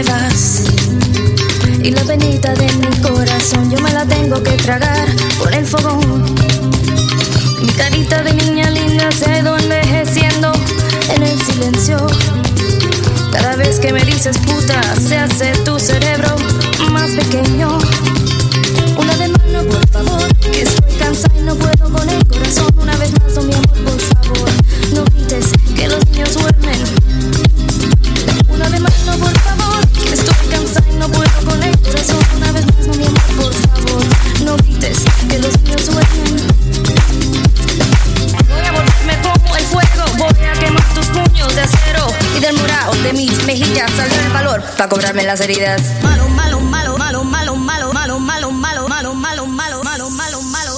te vas. Y la penita de mi corazón yo me la tengo que tragar por el fogón. Mi carita de niña linda se ha ido envejeciendo en el silencio. Cada vez que me dices puta se hace tu cerebro más pequeño. Una de mano por favor, que estoy cansada y no puedo con el corazón. Una vez más, oh mi amor, por favor, no grites que los niños duermen. Una de mano por favor, que estoy cansada y no puedo con el corazón. Una vez más, oh mi amor, por favor, no grites que los niños duermen. Voy a volverme como el fuego, voy a quemar tus puños de acero. Y del morado de mis mejillas saldrá el valor para cobrarme las heridas. Malo, malo, malo, malo, malo, malo, malo, malo, malo, malo, malo, malo, malo, malo, malo, malo.